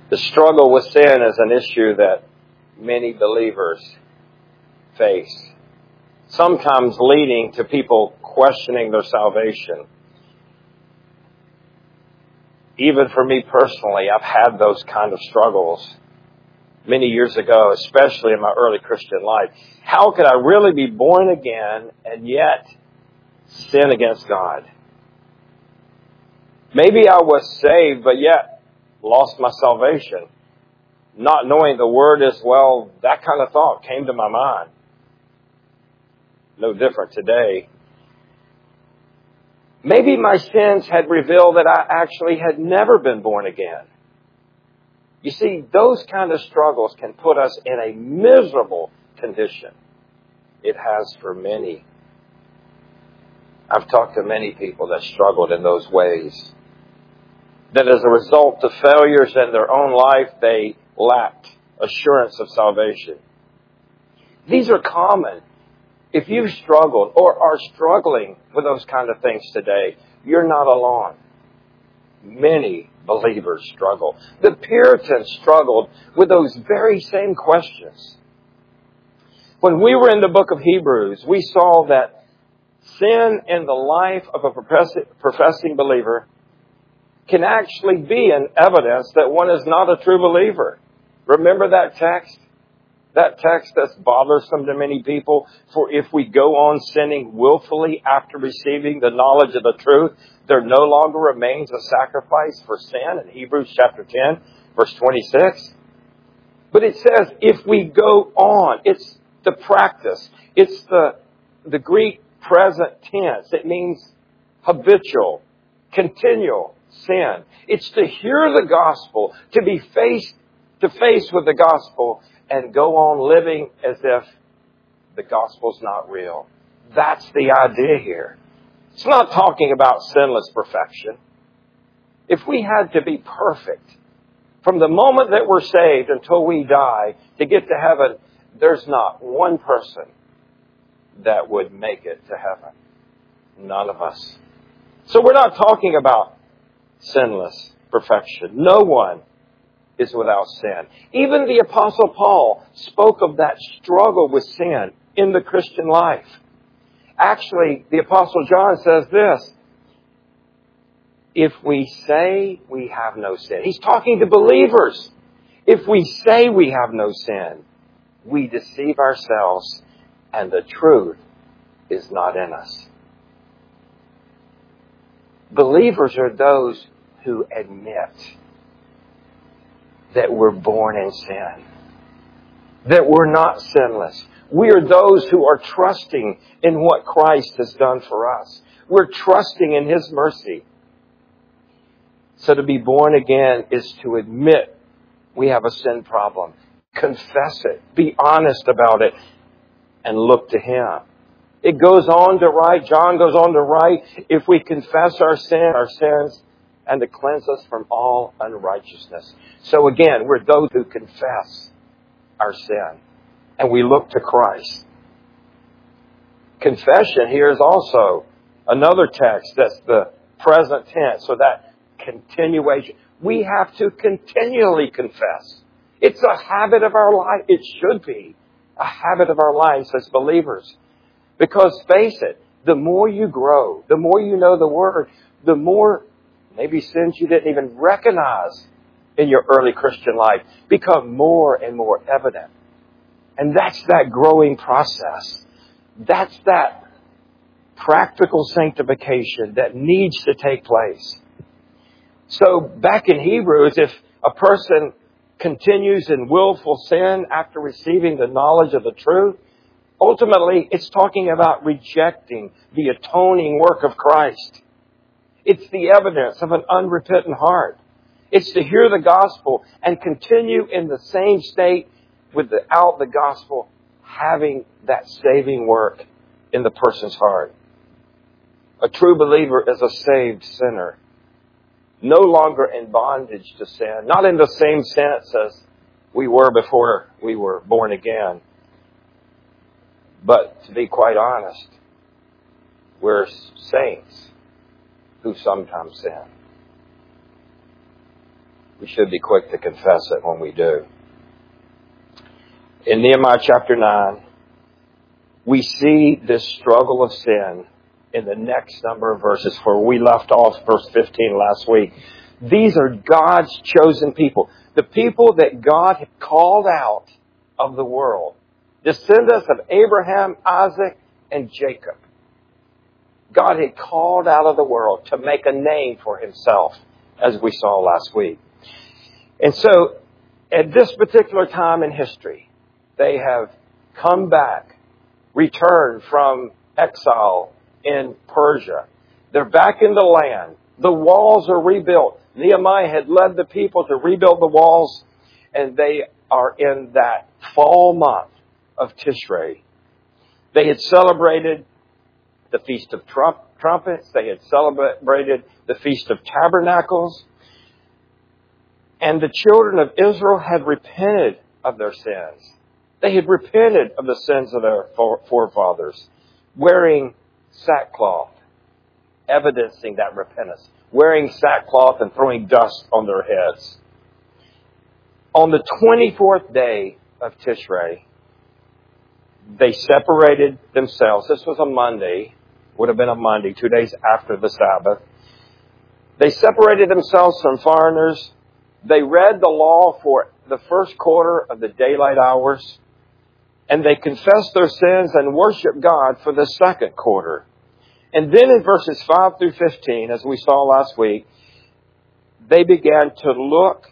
The struggle with sin is an issue that many believers face, sometimes leading to people questioning their salvation. Even for me personally, I've had those kind of struggles many years ago, especially in my early Christian life. How could I really be born again and yet sin against God? Maybe I was saved, but yet lost my salvation. Not knowing the word as well, that kind of thought came to my mind. No different today. Maybe my sins had revealed that I actually had never been born again. You see, those kind of struggles can put us in a miserable condition. It has for many. I've talked to many people that struggled in those ways. That as a result of failures in their own life, they lacked assurance of salvation. These are common. If you've struggled or are struggling with those kind of things today, you're not alone. Many believers struggle. The Puritans struggled with those very same questions. When we were in the book of Hebrews, we saw that sin in the life of a professing believer can actually be an evidence that one is not a true believer. Remember that text? That text that's bothersome to many people. For if we go on sinning willfully after receiving the knowledge of the truth, there no longer remains a sacrifice for sin in Hebrews chapter 10, verse 26. But it says, if we go on, it's the practice. It's the Greek present tense. It means habitual, continual sin. It's to hear the gospel, to be face to face with the gospel, and go on living as if the gospel's not real. That's the idea here. It's not talking about sinless perfection. If we had to be perfect from the moment that we're saved until we die to get to heaven, there's not one person that would make it to heaven. None of us. So we're not talking about sinless perfection. No one is without sin. Even the Apostle Paul spoke of that struggle with sin in the Christian life. Actually, the Apostle John says this, if we say we have no sin, he's talking to believers. If we say we have no sin, we deceive ourselves and the truth is not in us. Believers are those who admit that we're born in sin, that we're not sinless. We are those who are trusting in what Christ has done for us. We're trusting in His mercy. So to be born again is to admit we have a sin problem. Confess it. Be honest about it. And look to Him. It goes on to write, John goes on to write, if we confess our sins, and to cleanse us from all unrighteousness. So again, we're those who confess our sin. And we look to Christ. Confession here is also another text that's the present tense. So that continuation. We have to continually confess. It's a habit of our life. It should be a habit of our lives as believers. Because face it, the more you grow, the more you know the Word, the more maybe sins you didn't even recognize in your early Christian life become more and more evident. And that's that growing process. That's that practical sanctification that needs to take place. So back in Hebrews, if a person continues in willful sin after receiving the knowledge of the truth, ultimately it's talking about rejecting the atoning work of Christ. It's the evidence of an unrepentant heart. It's to hear the gospel and continue in the same state without the gospel having that saving work in the person's heart. A true believer is a saved sinner, no longer in bondage to sin, not in the same sense as we were before we were born again. But to be quite honest, we're saints who sometimes sin. We should be quick to confess it when we do. In Nehemiah chapter 9, we see this struggle of sin in the next number of verses, where we left off verse 15 last week. These are God's chosen people, the people that God had called out of the world, descendants of Abraham, Isaac, and Jacob. God had called out of the world to make a name for himself, as we saw last week. And so, at this particular time in history, they have come back, returned from exile in Persia. They're back in the land. The walls are rebuilt. Nehemiah had led the people to rebuild the walls, and they are in that fall month of Tishrei. They had celebrated the Feast of Trumpets. They had celebrated the Feast of Tabernacles. And the children of Israel had repented of their sins. They had repented of the sins of their forefathers, wearing sackcloth, evidencing that repentance, wearing sackcloth and throwing dust on their heads. On the 24th day of Tishrei, they separated themselves. This was a Monday, would have been a Monday, 2 days after the Sabbath. They separated themselves from foreigners. They read the law for the first quarter of the daylight hours, and they confessed their sins and worshiped God for the second quarter. And then in verses 5 through 15, as we saw last week, they began to look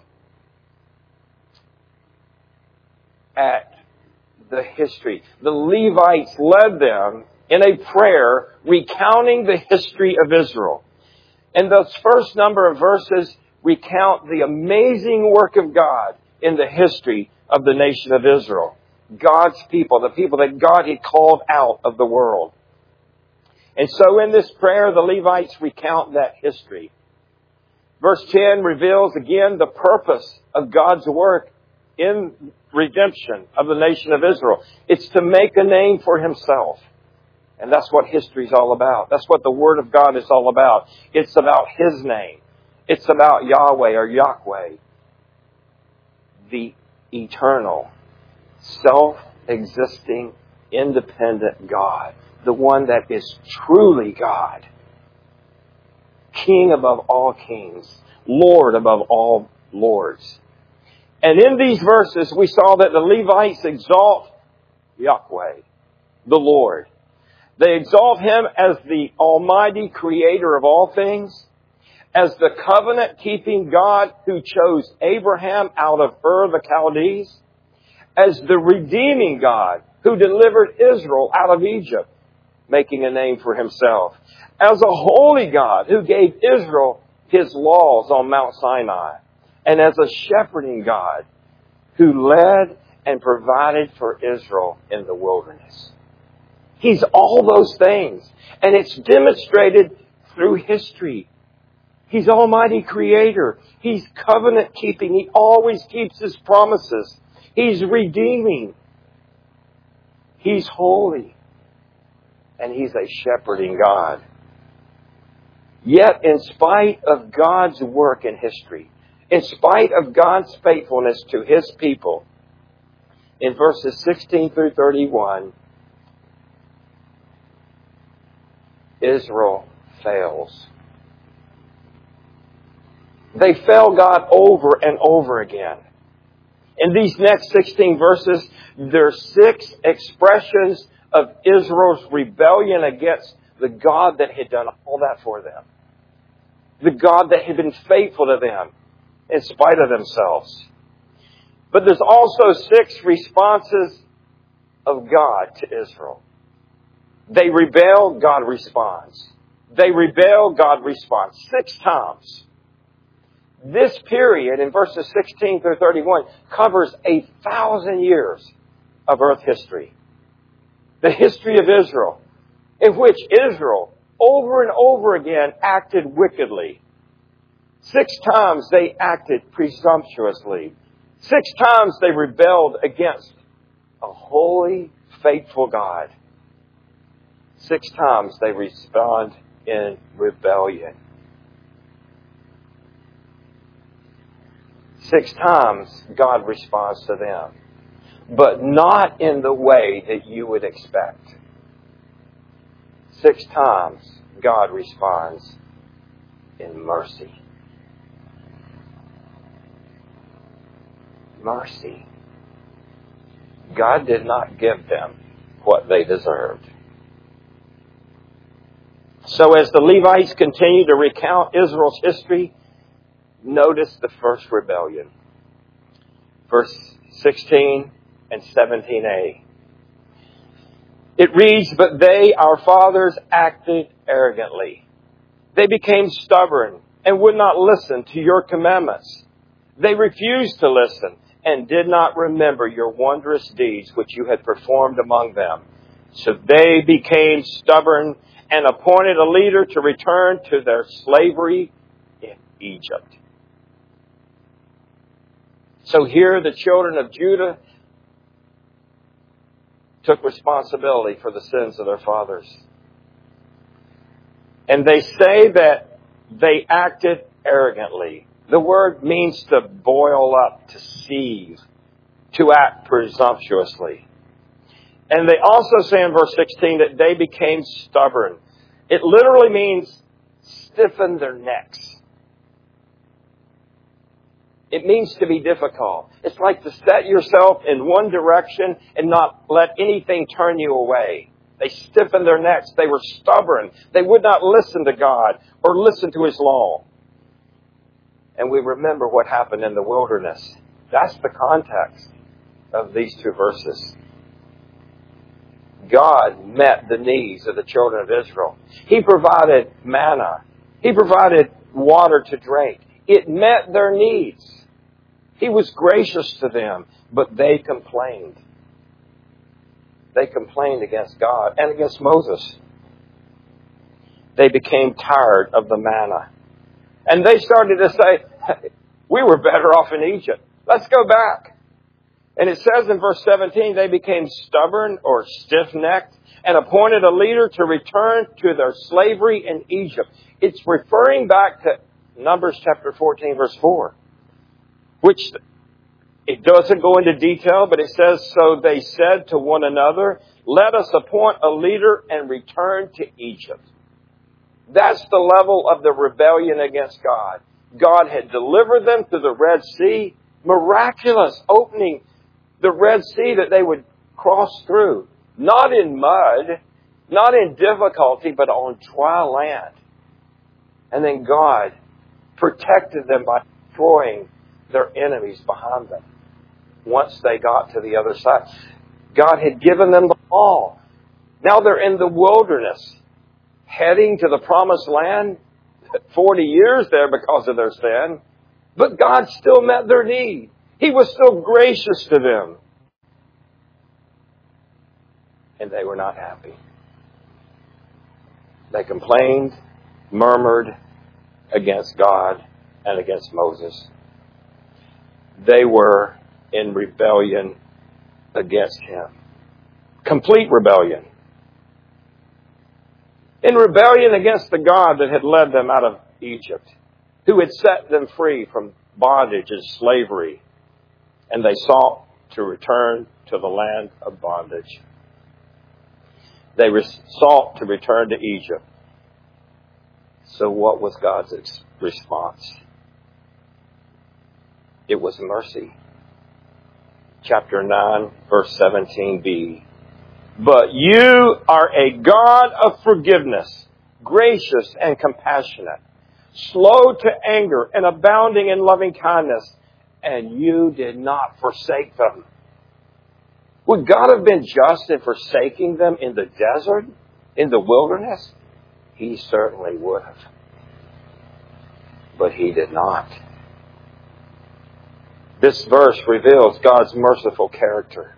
at the history. The Levites led them in a prayer recounting the history of Israel. And those first number of verses recount the amazing work of God in the history of the nation of Israel. God's people, the people that God had called out of the world. And so in this prayer, the Levites recount that history. Verse 10 reveals again the purpose of God's work in redemption of the nation of Israel. It's to make a name for himself. And that's what history is all about. That's what the Word of God is all about. It's about his name. It's about Yahweh or Yahweh, the eternal, self-existing, independent God, the one that is truly God, King above all kings, Lord above all lords. And in these verses, we saw that the Levites exalt Yahweh, the Lord. They exalt him as the almighty creator of all things, as the covenant-keeping God who chose Abraham out of Ur the Chaldees, as the redeeming God who delivered Israel out of Egypt, making a name for himself, as a holy God who gave Israel his laws on Mount Sinai, and as a shepherding God who led and provided for Israel in the wilderness. He's all those things, and it's demonstrated through history. He's Almighty Creator. He's covenant keeping. He always keeps His promises. He's redeeming. He's holy. And He's a shepherding God. Yet, in spite of God's work in history, in spite of God's faithfulness to His people, in verses 16 through 31, Israel fails. They fail God over and over again. In these next 16 verses, there are 6 expressions of Israel's rebellion against the God that had done all that for them. The God that had been faithful to them in spite of themselves. But there's also 6 responses of God to Israel. They rebel, God responds. They rebel, God responds. 6 times. This period in verses 16 through 31 covers 1,000 years of earth history. The history of Israel, in which Israel over and over again acted wickedly. 6 times they acted presumptuously. 6 times they rebelled against a holy, faithful God. 6 times they respond in rebellion. 6 times God responds to them, but not in the way that you would expect. 6 times God responds in mercy. Mercy. God did not give them what they deserved. So as the Levites continue to recount Israel's history, notice the first rebellion. Verse 16 and 17a. It reads, "But they, our fathers, acted arrogantly. They became stubborn and would not listen to your commandments. They refused to listen and did not remember your wondrous deeds which you had performed among them. So they became stubborn and appointed a leader to return to their slavery in Egypt." So here the children of Judah took responsibility for the sins of their fathers. And they say that they acted arrogantly. The word means to boil up, to seethe, to act presumptuously. And they also say in verse 16 that they became stubborn. It literally means stiffen their necks. It means to be difficult. It's like to set yourself in one direction and not let anything turn you away. They stiffened their necks. They were stubborn. They would not listen to God or listen to His law. And we remember what happened in the wilderness. That's the context of these 2 verses. God met the needs of the children of Israel. He provided manna. He provided water to drink. It met their needs. He was gracious to them, but they complained. They complained against God and against Moses. They became tired of the manna. And they started to say, we were better off in Egypt. Let's go back. And it says in verse 17, they became stubborn or stiff-necked and appointed a leader to return to their slavery in Egypt. It's referring back to Numbers chapter 14, verse 4, which it doesn't go into detail, but it says, "So they said to one another, let us appoint a leader and return to Egypt." That's the level of the rebellion against God. God had delivered them to the Red Sea, miraculous opening the Red Sea that they would cross through, not in mud, not in difficulty, but on dry land. And then God protected them by destroying their enemies behind them once they got to the other side. God had given them the law. Now they're in the wilderness, heading to the promised land, 40 years there because of their sin. But God still met their need. He was still gracious to them. And they were not happy. They complained, murmured against God and against Moses. They were in rebellion against Him. Complete rebellion. In rebellion against the God that had led them out of Egypt, who had set them free from bondage and slavery, and they sought to return to the land of bondage. They sought to return to Egypt. So what was God's response? It was mercy. Chapter 9, verse 17b. "But you are a God of forgiveness, gracious and compassionate, slow to anger and abounding in loving kindness, and you did not forsake them." Would God have been just in forsaking them in the desert, in the wilderness? He certainly would have. But He did not. This verse reveals God's merciful character.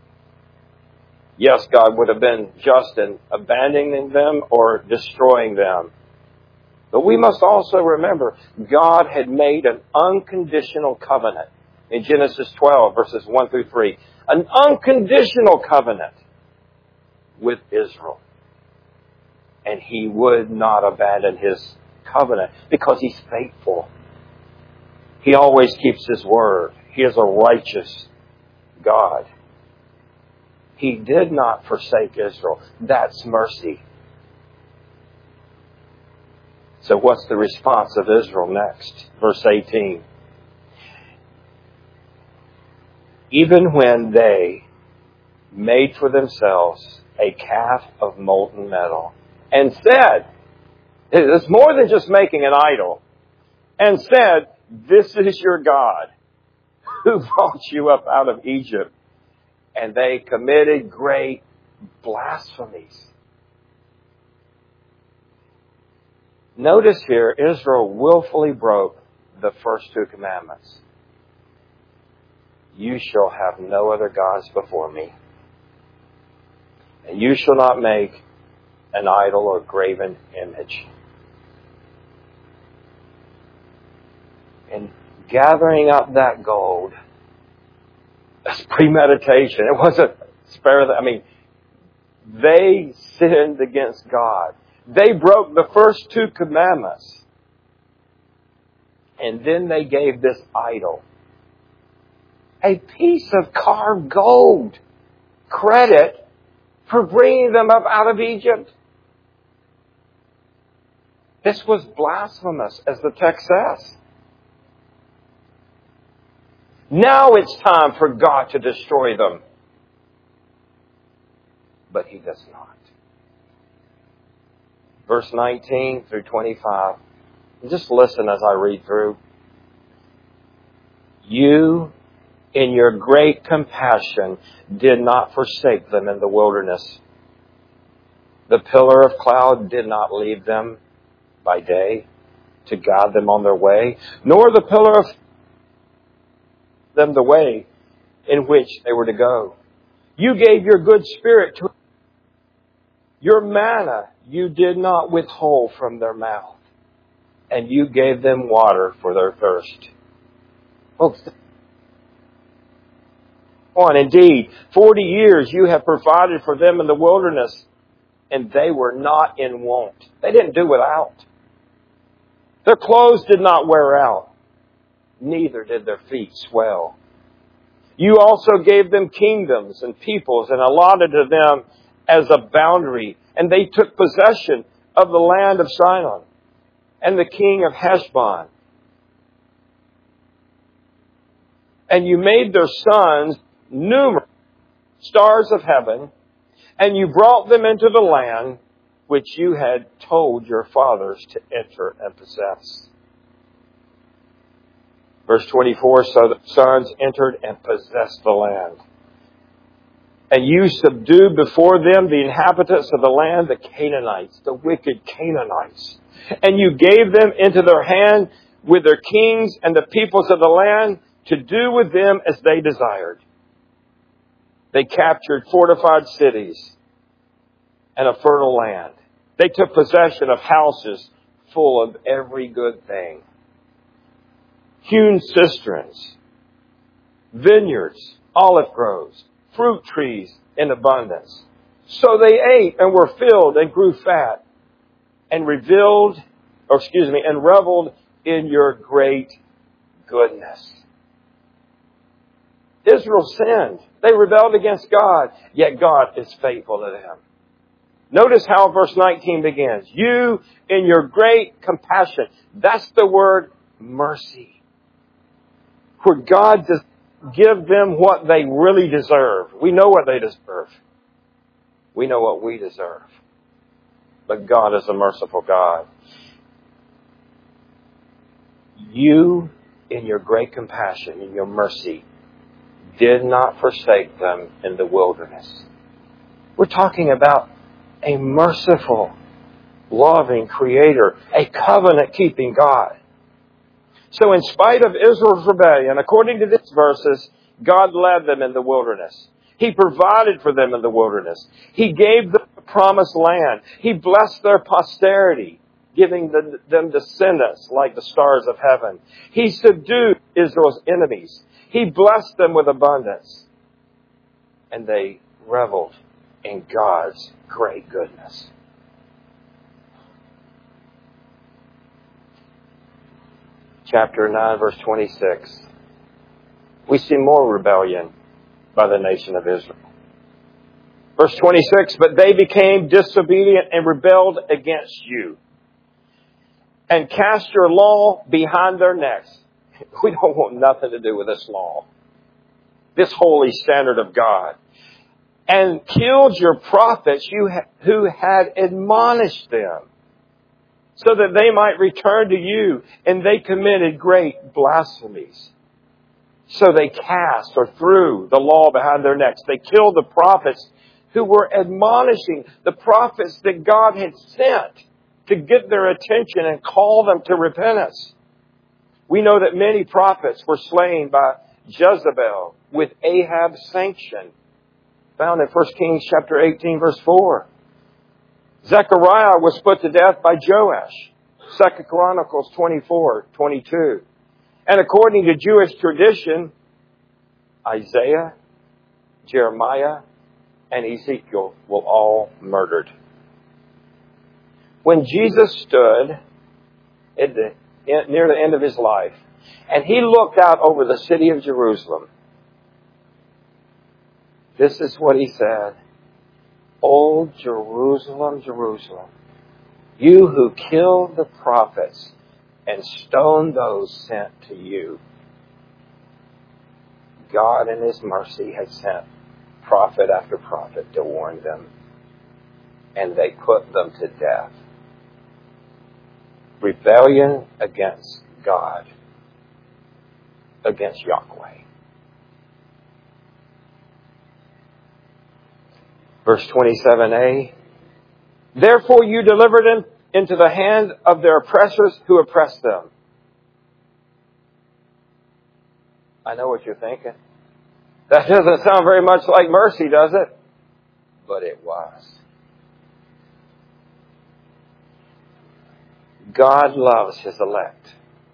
Yes, God would have been just in abandoning them or destroying them. But we must also remember, God had made an unconditional covenant in Genesis 12, verses 1 through 3. An unconditional covenant with Israel. And He would not abandon His covenant because He's faithful. He always keeps His word. He is a righteous God. He did not forsake Israel. That's mercy. So what's the response of Israel next? Verse 18. Even when they made for themselves a calf of molten metal and said, it's more than just making an idol, and said, this is your God who brought you up out of Egypt. And they committed great blasphemies. Notice here, Israel willfully broke the first two commandments. You shall have no other gods before me. And you shall not make an idol or graven image. And gathering up that gold, that's premeditation. It wasn't spare them. I mean, they sinned against God. They broke the first two commandments. And then they gave this idol a piece of carved gold credit for bringing them up out of Egypt. This was blasphemous, as the text says. Now it's time for God to destroy them. But He does not. Verse 19 through 25. Just listen as I read through. You, in your great compassion, did not forsake them in the wilderness. The pillar of cloud did not leave them by day to guide them on their way, nor the pillar of them the way in which they were to go. You gave your good spirit to your manna you did not withhold from their mouth, and you gave them water for their thirst. Folks, indeed, 40 years you have provided for them in the wilderness, and they were not in want. They didn't do without. Their clothes did not wear out, neither did their feet swell. You also gave them kingdoms and peoples and allotted to them as a boundary, and they took possession of the land of Shinar and the king of Heshbon. And you made their sons numerous stars of heaven, and you brought them into the land which you had told your fathers to enter and possess. Verse 24, so the sons entered and possessed the land. And you subdued before them the inhabitants of the land, the Canaanites, the wicked Canaanites. And you gave them into their hand with their kings and the peoples of the land to do with them as they desired. They captured fortified cities and a fertile land. They took possession of houses full of every good thing. Hewn cisterns, vineyards, olive groves, fruit trees in abundance. So they ate and were filled and grew fat and reveled in your great goodness. Israel sinned. They rebelled against God, yet God is faithful to them. Notice how verse 19 begins. You in your great compassion. That's the word mercy. Where God does give them what they really deserve. We know what they deserve. We know what we deserve. But God is a merciful God. You, in your great compassion, in your mercy, did not forsake them in the wilderness. We're talking about a merciful, loving Creator, a covenant-keeping God. So in spite of Israel's rebellion, according to these verses, God led them in the wilderness. He provided for them in the wilderness. He gave them the promised land. He blessed their posterity, giving them descendants like the stars of heaven. He subdued Israel's enemies. He blessed them with abundance. And they reveled in God's great goodness. chapter 9, verse 26, we see more rebellion by the nation of Israel. Verse 26, but they became disobedient and rebelled against you and cast your law behind their necks. We don't want nothing to do with this law, this holy standard of God. And killed your prophets who had admonished them, so that they might return to you, and they committed great blasphemies. So they cast or threw the law behind their necks. They killed the prophets who were admonishing, the prophets that God had sent to get their attention and call them to repentance. We know that many prophets were slain by Jezebel with Ahab's sanction, found in 1 Kings chapter 18, verse 4. Zechariah was put to death by Joash, 2 Chronicles 24, 22. And according to Jewish tradition, Isaiah, Jeremiah, and Ezekiel were all murdered. When Jesus stood near the end of his life, and he looked out over the city of Jerusalem, this is what he said. "O Jerusalem, Jerusalem, you who killed the prophets and stoned those sent to you." God in His mercy had sent prophet after prophet to warn them, and they put them to death. Rebellion against God, against Yahweh. Verse 27a, therefore you delivered them into the hand of their oppressors who oppressed them. I know what you're thinking. That doesn't sound very much like mercy, does it? But it was. God loves His elect.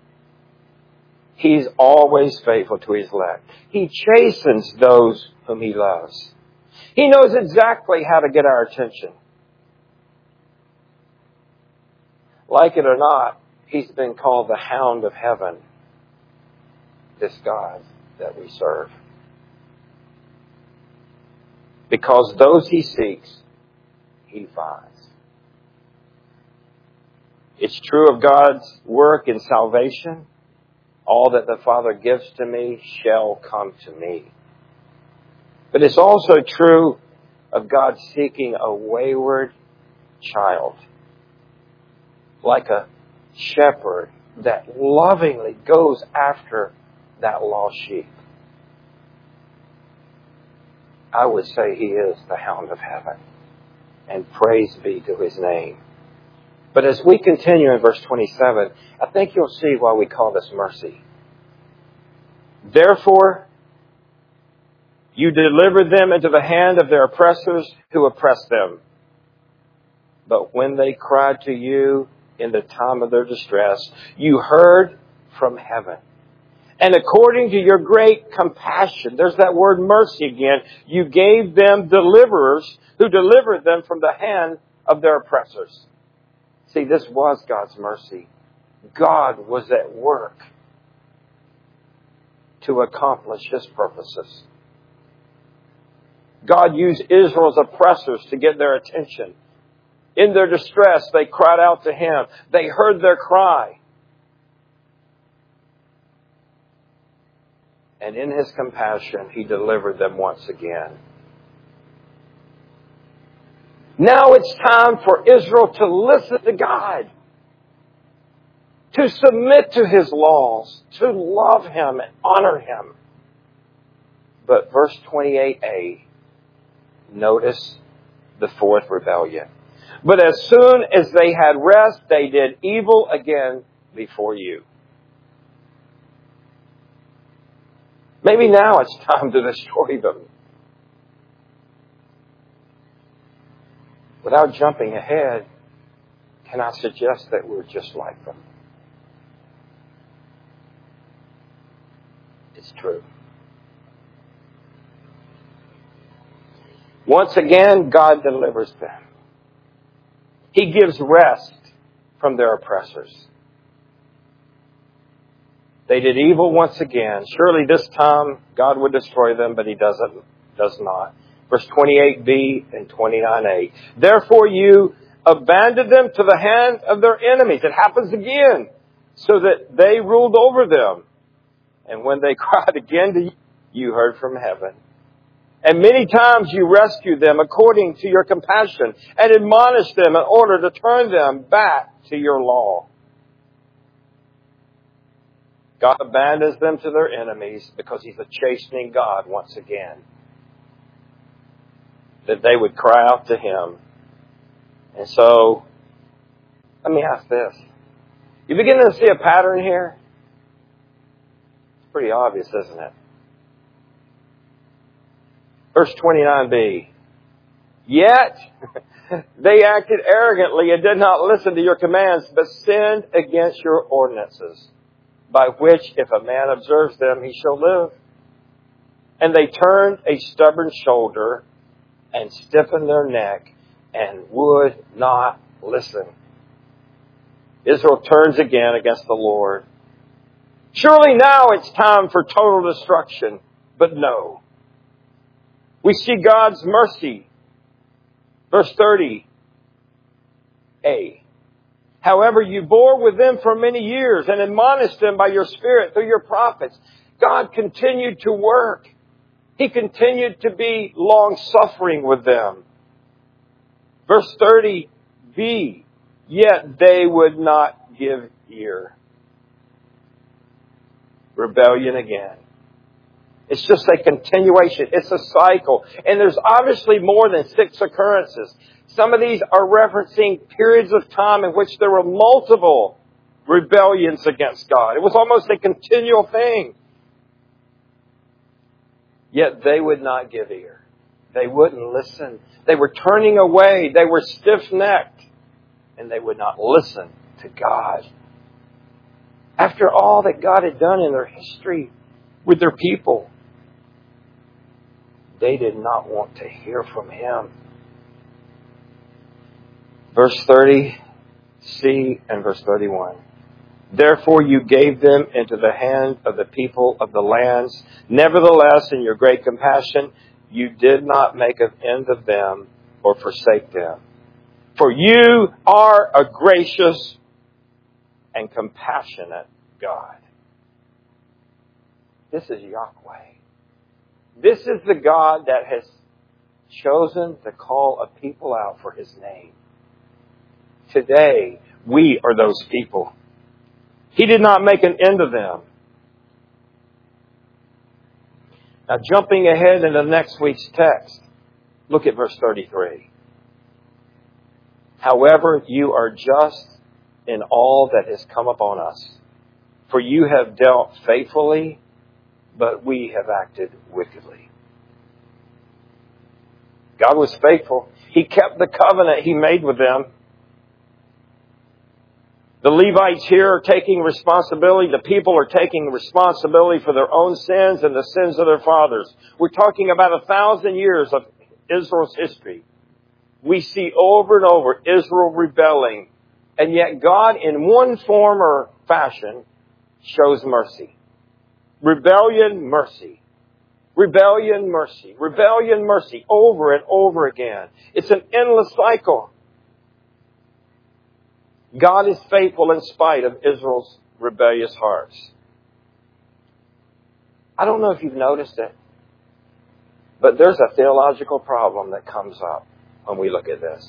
He's always faithful to His elect. He chastens those whom He loves. He knows exactly how to get our attention. Like it or not, He's been called the Hound of Heaven, this God that we serve. Because those He seeks, He finds. It's true of God's work in salvation. All that the Father gives to me shall come to me. But it's also true of God seeking a wayward child, like a shepherd that lovingly goes after that lost sheep. I would say He is the Hound of Heaven, and praise be to His name. But as we continue in verse 27, I think you'll see why we call this mercy. Therefore, you delivered them into the hand of their oppressors who oppressed them. But when they cried to you in the time of their distress, you heard from heaven. And according to your great compassion, there's that word mercy again, you gave them deliverers who delivered them from the hand of their oppressors. See, this was God's mercy. God was at work to accomplish His purposes. God used Israel's oppressors to get their attention. In their distress, they cried out to Him. They heard their cry. And in His compassion, He delivered them once again. Now it's time for Israel to listen to God, to submit to His laws, to love Him and honor Him. But verse 28a, notice the fourth rebellion. But as soon as they had rest, they did evil again before you. Maybe now it's time to destroy them. Without jumping ahead, can I suggest that we're just like them? It's true. Once again, God delivers them. He gives rest from their oppressors. They did evil once again. Surely this time God would destroy them, but He does not. Verse 28b and 29a. Therefore you abandoned them to the hand of their enemies. It happens again. So that they ruled over them. And when they cried again to you, you heard from heaven. And many times you rescued them according to your compassion and admonished them in order to turn them back to your law. God abandons them to their enemies because He's a chastening God once again. That they would cry out to Him. And so, let me ask this. You begin to see a pattern here? It's pretty obvious, isn't it? Verse 29b. Yet they acted arrogantly and did not listen to your commands, but sinned against your ordinances, by which if a man observes them, he shall live. And they turned a stubborn shoulder and stiffened their neck and would not listen. Israel turns again against the Lord. Surely now it's time for total destruction, but no. We see God's mercy. Verse 30a. However, you bore with them for many years and admonished them by your Spirit through your prophets. God continued to work. He continued to be long-suffering with them. Verse 30b. Yet they would not give ear. Rebellion again. It's just a continuation. It's a cycle. And there's obviously more than 6 occurrences. Some of these are referencing periods of time in which there were multiple rebellions against God. It was almost a continual thing. Yet they would not give ear. They wouldn't listen. They were turning away. They were stiff-necked. And they would not listen to God. After all that God had done in their history with their people, they did not want to hear from Him. Verse 30c and verse 31. Therefore you gave them into the hand of the people of the lands. Nevertheless, in your great compassion, you did not make an end of them or forsake them. For you are a gracious and compassionate God. This is Yahweh. This is the God that has chosen to call a people out for His name. Today, we are those people. He did not make an end of them. Now, jumping ahead into next week's text, look at verse 33. However, you are just in all that has come upon us. For you have dealt faithfully, but we have acted wickedly. God was faithful. He kept the covenant He made with them. The Levites here are taking responsibility. The people are taking responsibility for their own sins and the sins of their fathers. We're talking about 1,000 years of Israel's history. We see over and over Israel rebelling. And yet God, in one form or fashion, shows mercy. Rebellion, mercy. Rebellion, mercy. Rebellion, mercy. Over and over again. It's an endless cycle. God is faithful in spite of Israel's rebellious hearts. I don't know if you've noticed it, but there's a theological problem that comes up when we look at this.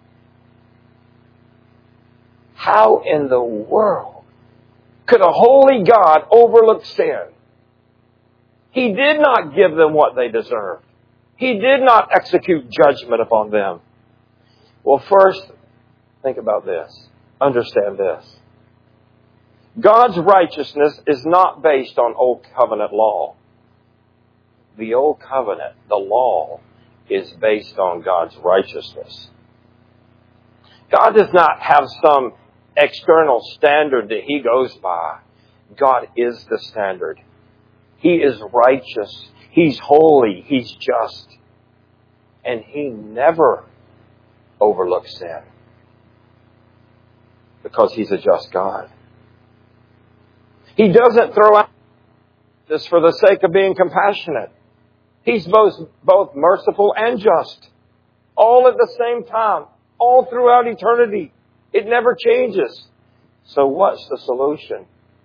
How in the world could a holy God overlook sin? He did not give them what they deserved. He did not execute judgment upon them. Well, first, think about this. Understand this. God's righteousness is not based on Old Covenant law. The Old Covenant, the law, is based on God's righteousness. God does not have some external standard that He goes by. God is the standard. He is righteous. He's holy. He's just. And He never overlooks sin. Because He's a just God. He doesn't throw out just for the sake of being compassionate. He's both merciful and just. All at the same time. All throughout eternity. It never changes. So what's the solution?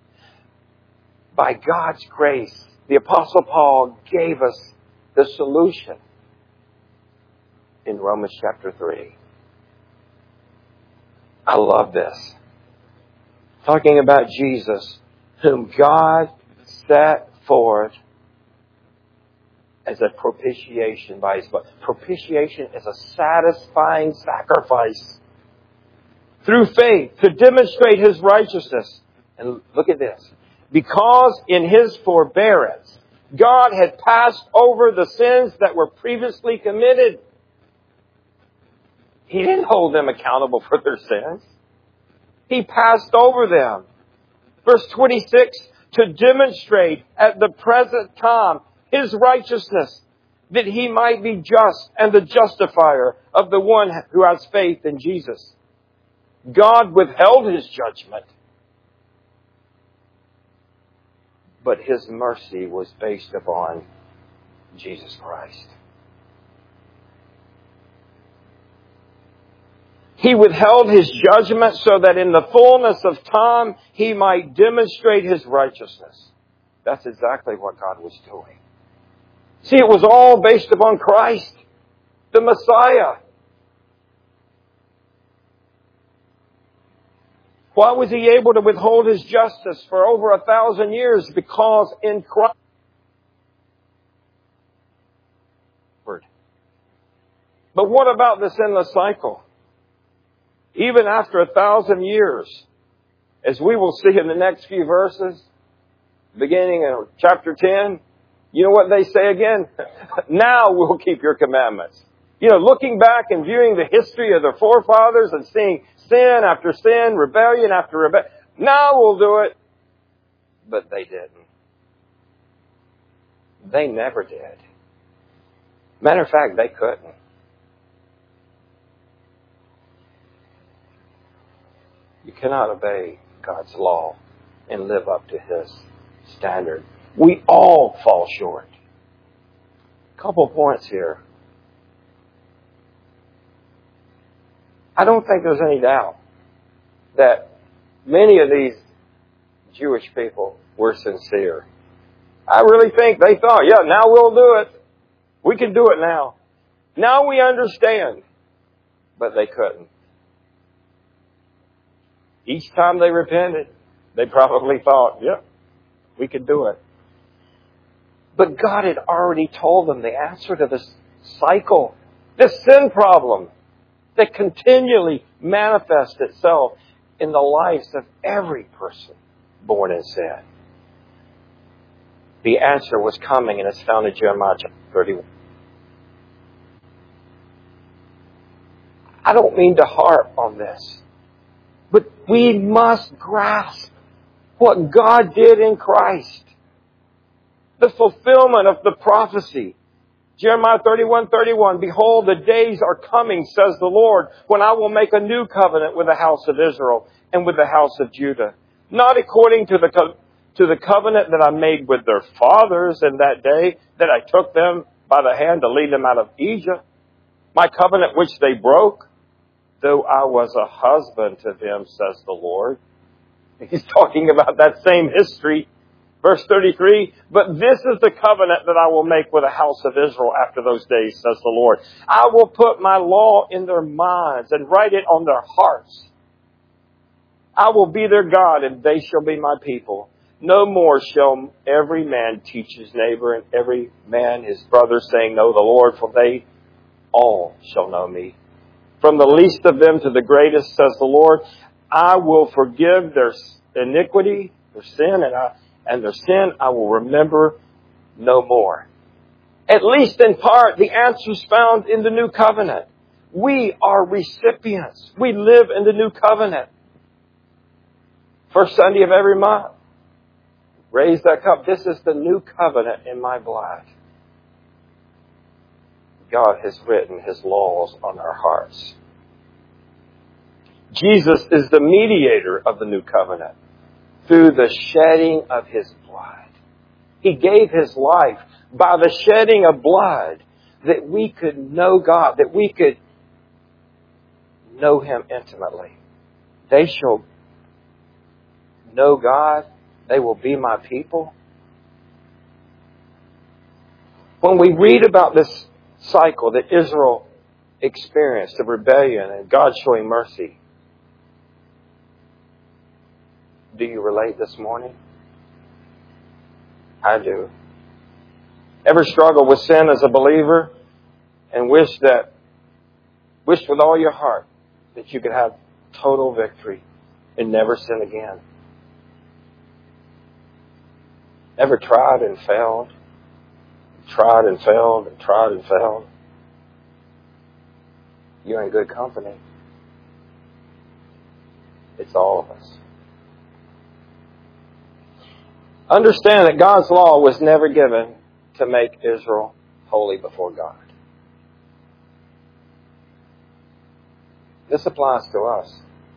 By God's grace, the Apostle Paul gave us the solution in Romans chapter 3. I love this. Talking about Jesus, whom God set forth as a propitiation by His blood. Propitiation is a satisfying sacrifice through faith to demonstrate His righteousness. And look at this. Because in His forbearance, God had passed over the sins that were previously committed. He didn't hold them accountable for their sins. He passed over them. Verse 26, to demonstrate at the present time His righteousness, that He might be just and the justifier of the one who has faith in Jesus. God withheld His judgment, but His mercy was based upon Jesus Christ. He withheld His judgment so that in the fullness of time He might demonstrate His righteousness. That's exactly what God was doing. See, it was all based upon Christ, the Messiah. Why was He able to withhold His justice for over 1,000 years? Because in Christ. But what about this endless cycle? Even after 1,000 years, as we will see in the next few verses, beginning in chapter 10, you know what they say again? Now we'll keep your commandments. You know, looking back and viewing the history of their forefathers and seeing sin after sin, rebellion after rebellion. Now we'll do it. But they didn't. They never did. Matter of fact, they couldn't. You cannot obey God's law and live up to His standard. We all fall short. Couple points here. I don't think there's any doubt that many of these Jewish people were sincere. I really think they thought, yeah, now we'll do it. We can do it now. Now we understand. But they couldn't. Each time they repented, they probably thought, yeah, we could do it. But God had already told them the answer to this cycle, this sin problem that continually manifests itself in the lives of every person born in sin. The answer was coming, and it's found in Jeremiah chapter 31. I don't mean to harp on this, but we must grasp what God did in Christ. The fulfillment of the prophecy. Jeremiah 31:31, behold, the days are coming, says the Lord, when I will make a new covenant with the house of Israel and with the house of Judah. Not according to the covenant that I made with their fathers in that day, that I took them by the hand to lead them out of Egypt. My covenant which they broke, though I was a husband to them, says the Lord. He's talking about that same history. Verse 33, but this is the covenant that I will make with the house of Israel after those days, says the Lord. I will put my law in their minds and write it on their hearts. I will be their God, and they shall be my people. No more shall every man teach his neighbor and every man his brother, saying, know the Lord, for they all shall know me. From the least of them to the greatest, says the Lord, I will forgive their iniquity, their sin, and their sin I will remember no more. At least in part, the answer is found in the new covenant. We are recipients. We live in the new covenant. First Sunday of every month, raise that cup. This is the new covenant in my blood. God has written His laws on our hearts. Jesus is the mediator of the new covenant. through the shedding of His blood. He gave His life by the shedding of blood that we could know God, that we could know Him intimately. They shall know God. They will be my people. When we read about this cycle that Israel experienced of rebellion and God showing mercy, do you relate this morning? I do. Ever struggle with sin as a believer and wish with all your heart that you could have total victory and never sin again? Ever tried and failed? Tried and failed and tried and failed? You're in good company. It's all of us. Understand that God's law was never given to make Israel holy before God. This applies to us.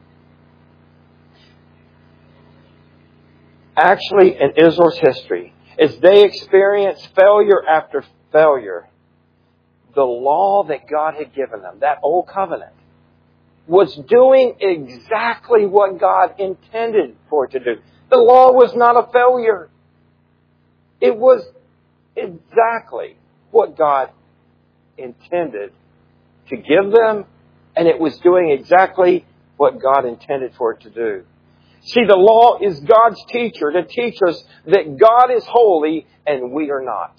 Actually, in Israel's history, as they experienced failure after failure, the law that God had given them, that old covenant, was doing exactly what God intended for it to do. The law was not a failure. It was exactly what God intended to give them, and it was doing exactly what God intended for it to do. See, the law is God's teacher to teach us that God is holy and we are not.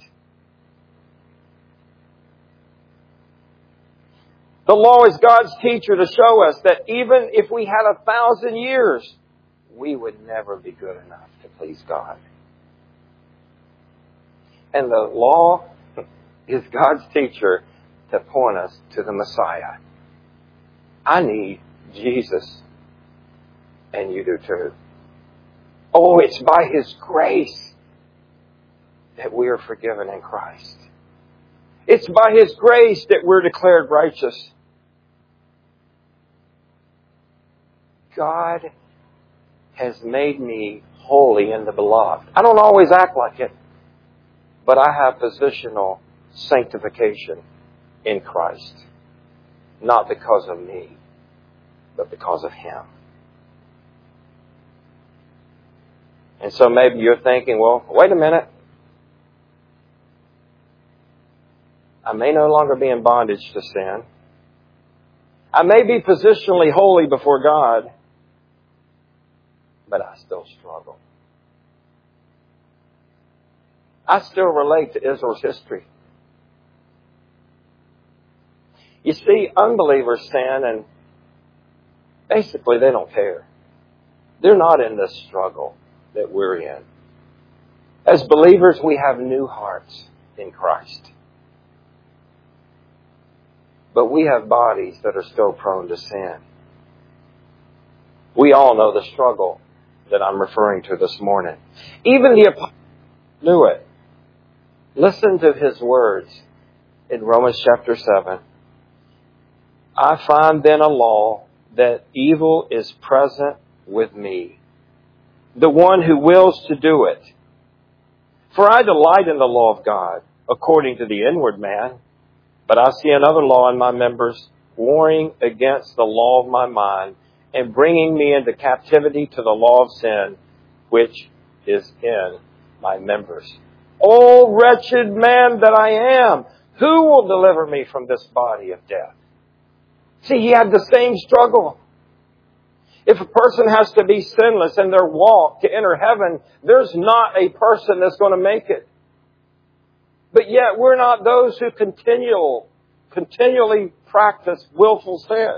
The law is God's teacher to show us that even if we had 1,000 years, we would never be good enough to please God. And the law is God's teacher to point us to the Messiah. I need Jesus. And you do too. Oh, it's by His grace that we are forgiven in Christ. It's by His grace that we're declared righteous. God has made me holy in the beloved. I don't always act like it, but I have positional sanctification in Christ. Not because of me, but because of Him. And so maybe you're thinking, well, wait a minute. I may no longer be in bondage to sin. I may be positionally holy before God, but I still struggle. I still relate to Israel's history. You see, unbelievers sin and basically they don't care. They're not in this struggle that we're in. As believers, we have new hearts in Christ. But we have bodies that are still prone to sin. We all know the struggle that I'm referring to this morning. Even the apostle knew it. Listen to his words in Romans chapter 7. I find then a law that evil is present with me, the one who wills to do it. For I delight in the law of God, according to the inward man, but I see another law in my members, warring against the law of my mind, and bringing me into captivity to the law of sin, which is in my members. O wretched man that I am, who will deliver me from this body of death? See, he had the same struggle. If a person has to be sinless in their walk to enter heaven, there's not a person that's going to make it. But yet we're not those who continually practice willful sin.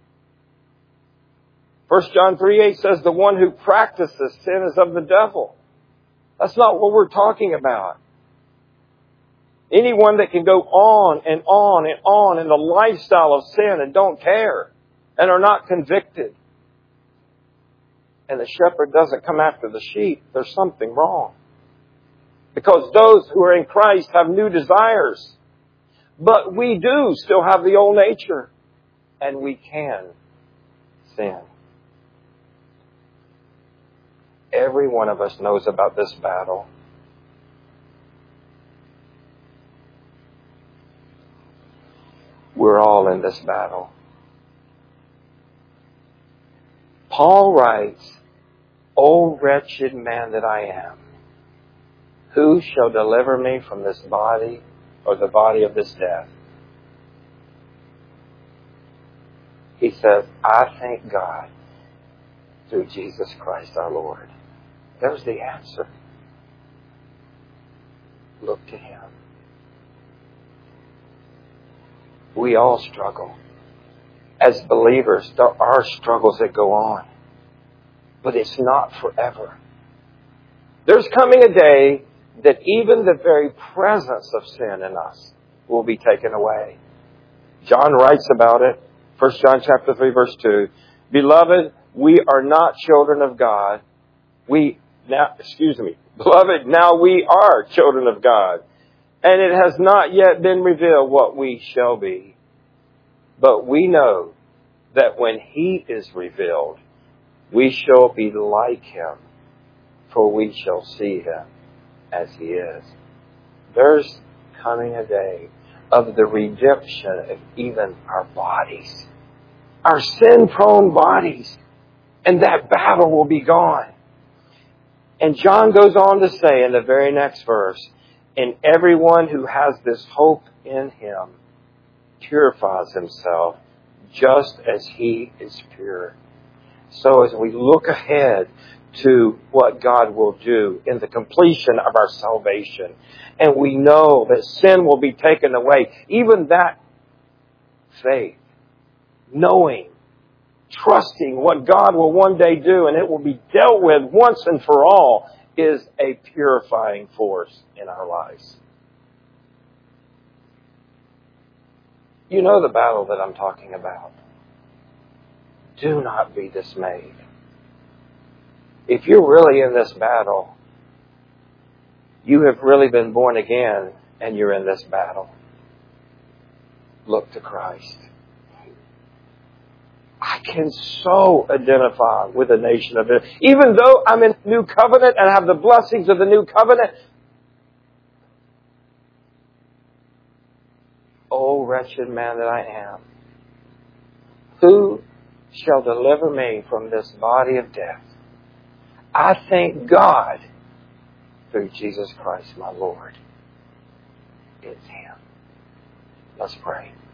1 John 3:8 says the one who practices sin is of the devil. That's not what we're talking about. Anyone that can go on and on and on in the lifestyle of sin and don't care and are not convicted, and the shepherd doesn't come after the sheep, there's something wrong. Because those who are in Christ have new desires. But we do still have the old nature. And we can sin. every one of us knows about this battle. We're all in this battle. Paul writes, "O wretched man that I am, who shall deliver me from this body, or the body of this death?" He says, "I thank God through Jesus Christ our Lord." There's the answer. Look to Him. We all struggle. As believers, there are struggles that go on. But it's not forever. There's coming a day that even the very presence of sin in us will be taken away. John writes about it. 1 John chapter 3, verse 2. Beloved, we are not children of God. Beloved, now we are children of God. And it has not yet been revealed what we shall be. But we know that when He is revealed, we shall be like Him, for we shall see Him as He is. There's coming a day of the redemption of even our bodies, our sin-prone bodies, and that battle will be gone. And John goes on to say in the very next verse, "And everyone who has this hope in Him purifies himself just as He is pure." So as we look ahead to what God will do in the completion of our salvation, and we know that sin will be taken away, even that faith, knowing, trusting what God will one day do, and it will be dealt with once and for all, is a purifying force in our lives. You know the battle that I'm talking about. Do not be dismayed. If you're really in this battle, you have really been born again and you're in this battle. Look to Christ. I can so identify with the nation of Israel. Even though I'm in New Covenant and have the blessings of the New Covenant, O wretched man that I am, who shall deliver me from this body of death? I thank God through Jesus Christ my Lord. It's Him. Let's pray.